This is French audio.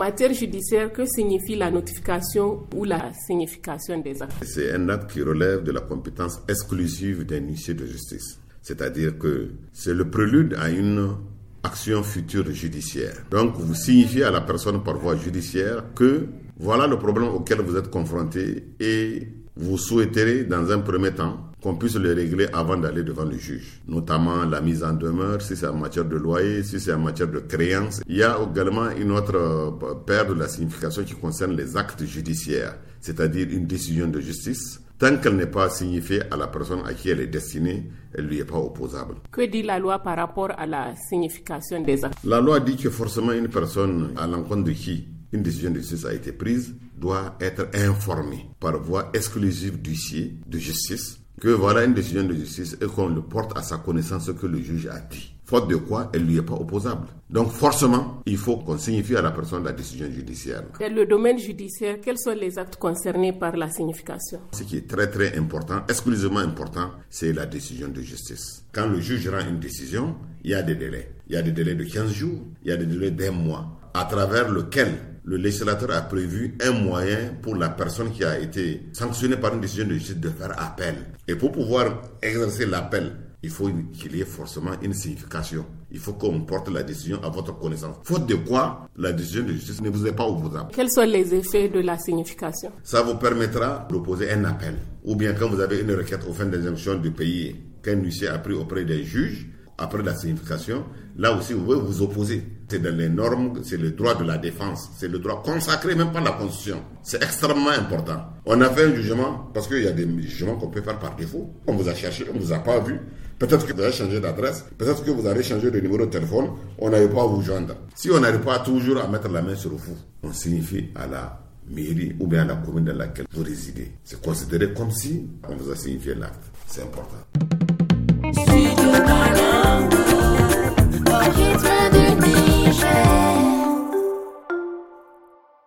matière judiciaire, que signifie la notification ou la signification des actes? C'est un acte qui relève de la compétence exclusive d'un huissier de justice. C'est-à-dire que c'est le prélude à une action future judiciaire. Donc, vous signifiez à la personne par voie judiciaire que voilà le problème auquel vous êtes confronté et vous souhaiterez, dans un premier temps, qu'on puisse le régler avant d'aller devant le juge. Notamment la mise en demeure, si c'est en matière de loyer, si c'est en matière de créance. Il y a également une autre paire de la signification qui concerne les actes judiciaires, c'est-à-dire une décision de justice. Tant qu'elle n'est pas signifiée à la personne à qui elle est destinée, elle ne lui est pas opposable. Que dit la loi par rapport à la signification des actes? La loi dit que forcément une personne à l'encontre de qui une décision de justice a été prise doit être informée par voie exclusive d'huissier de justice que voilà une décision de justice et qu'on le porte à sa connaissance ce que le juge a dit. Faute de quoi, elle ne lui est pas opposable. Donc forcément, il faut qu'on signifie à la personne la décision judiciaire. Dans le domaine judiciaire, quels sont les actes concernés par la signification? Ce qui est très très important, exclusivement important, c'est la décision de justice. Quand le juge rend une décision, il y a des délais. Il y a des délais de 15 jours, il y a des délais d'1 mois, à travers lequel le législateur a prévu un moyen pour la personne qui a été sanctionnée par une décision de justice de faire appel. Et pour pouvoir exercer l'appel, il faut qu'il y ait forcément une signification. Il faut qu'on porte la décision à votre connaissance. Faute de quoi, la décision de justice ne vous est pas opposable. Quels sont les effets de la signification? Ça vous permettra d'opposer un appel. Ou bien quand vous avez une requête aux fins d'injonction de payer, qu'un huissier a pris auprès des juges, après la signification, là aussi vous pouvez vous opposer. C'est dans les normes, c'est le droit de la défense, c'est le droit consacré même par la Constitution. C'est extrêmement important. On a fait un jugement, parce qu'il y a des jugements qu'on peut faire par défaut. On vous a cherché, on ne vous a pas vu. Peut-être que vous avez changé d'adresse, peut-être que vous avez changé de numéro de téléphone, on n'arrive pas à vous joindre. Si on n'arrive pas toujours à mettre la main sur vous, on signifie à la mairie ou bien à la commune dans laquelle vous résidez. C'est considéré comme si on vous a signifié l'acte. C'est important.